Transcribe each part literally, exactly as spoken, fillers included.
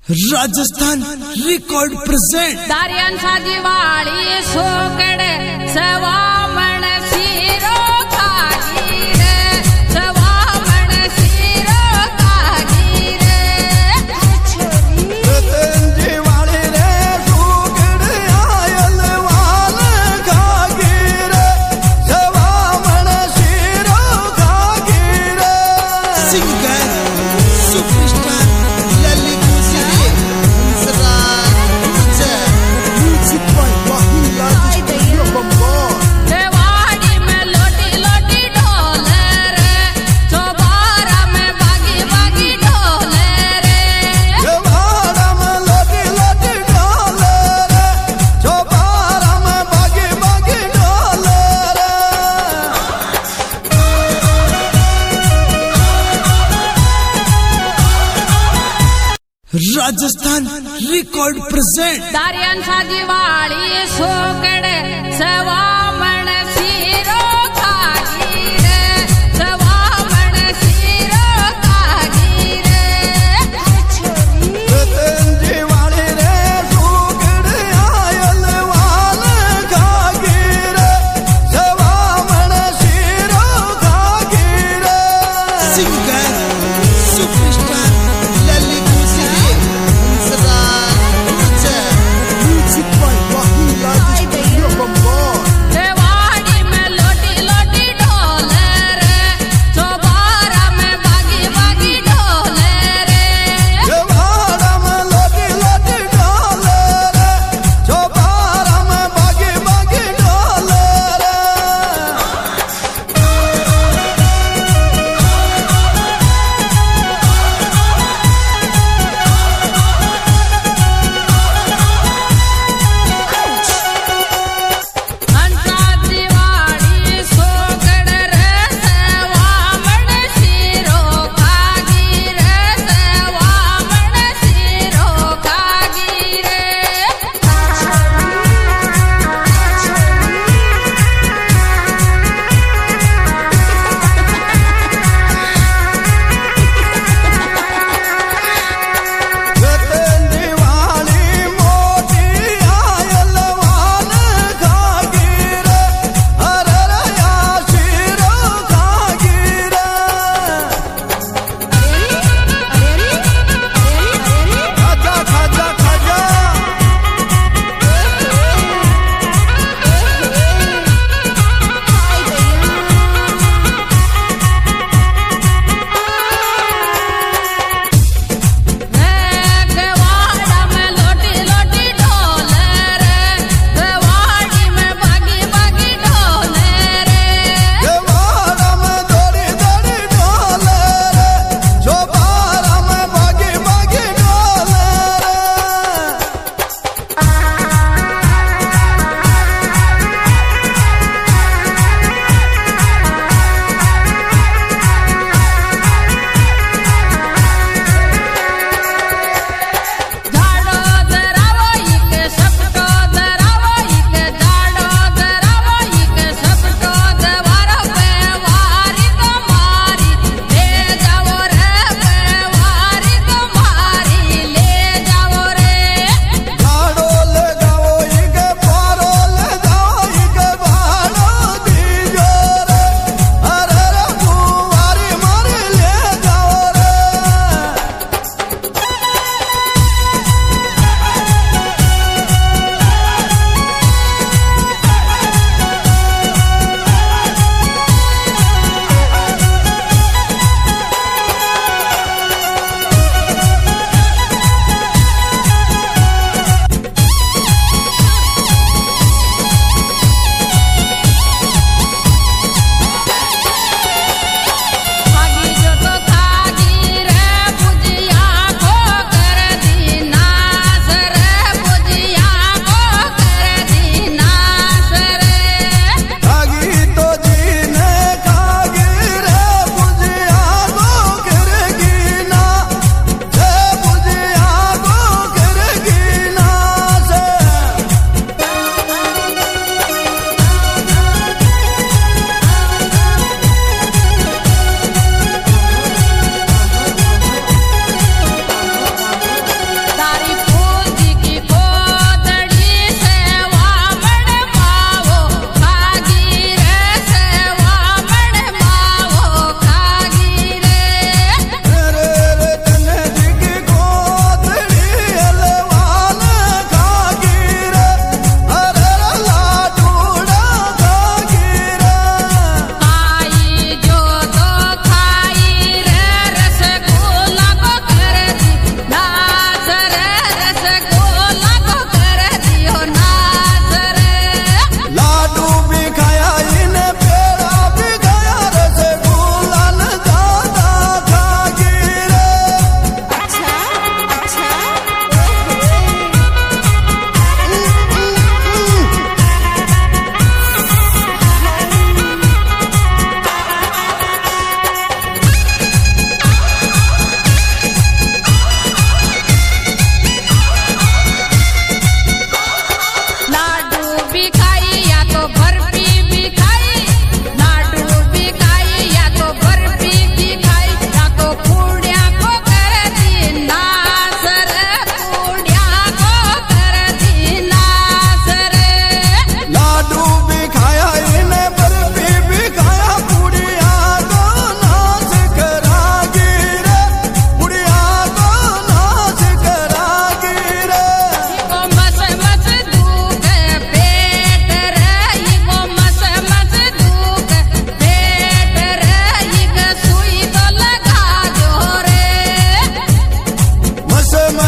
Rajasthan record present दारियांचा दिवाळी सोकडे सवामण शिरो खागी रे सवामण शिरो खागी रे दिवाळी रे सोकडे आयल वाल खागी रे सवामण शिरो खागी रे singer superstar Lalit Singh music by वाहिला देवाड़ी में लोटी लोटी ढोले रे चौबारा में बागी बागी ढोले रे देवाड़ा में लोटी लोटी ढोले रे चौबारा में बागी बागी ढोले रे राजस्थान रिकॉर्ड प्रेजेंट दारियांचा दिवाळी सोकडे सवामण शिरो खागी रे सवामण शिरो खागी रे दिवाळी रे सोकडे आयल वाल खागी रे सवामण शिरो खागी रे singer superstar Lalit Singh music by वाहिला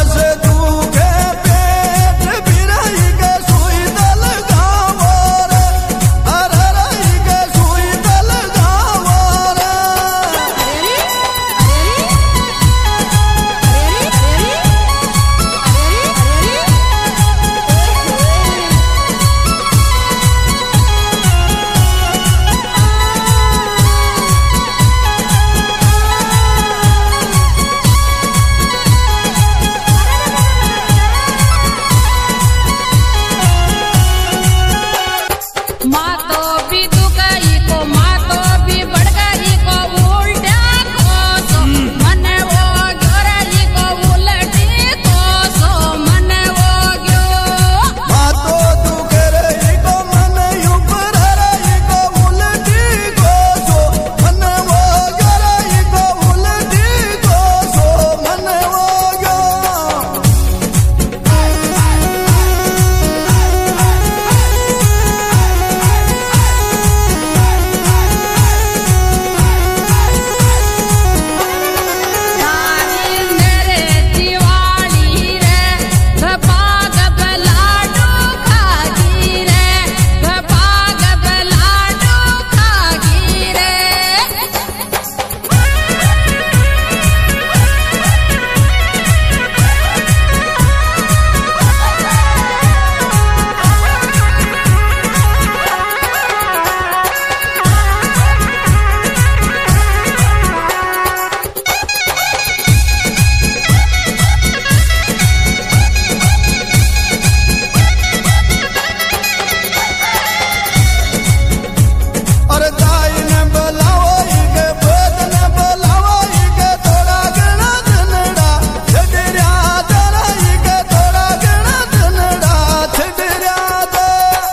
से दुखे पेट बिरही के सुई दल गावो रे अरे रही के सुई दल गावो रे माँ तो भी दुखई को माँ तो भी बड़गई को उल्टा कोसो मन वो गरई को उलटी कोसो मन वो गयो मातो दुखे रही को मन ऊपर रही को उलटी गोसो मन वो गरई को उलटी गोसो मन वो गयो मेरे दिवाली रे भाग बलाडू खागी रे भाग बलाडू खागी रे और दाई ने बुलाओ के भेद ने बुलाओ के थोड़ा गणा धनड़ा छड़िया दराई के थोड़ा गणा धनड़ा छड़िया दे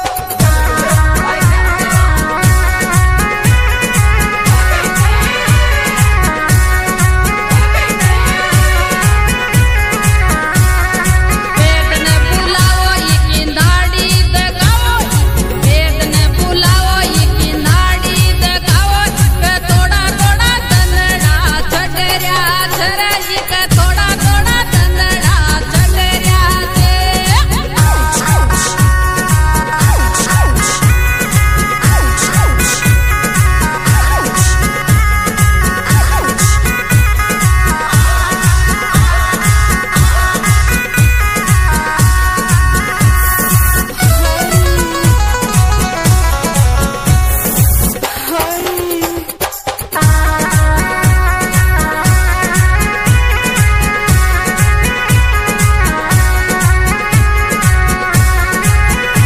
वेद ने बुलाओ की नाड़ी दगाओ वेद ने बुलाओ की नाड़ी दगाओ थोड़ा थोड़ा धनड़ा छड़रिया छर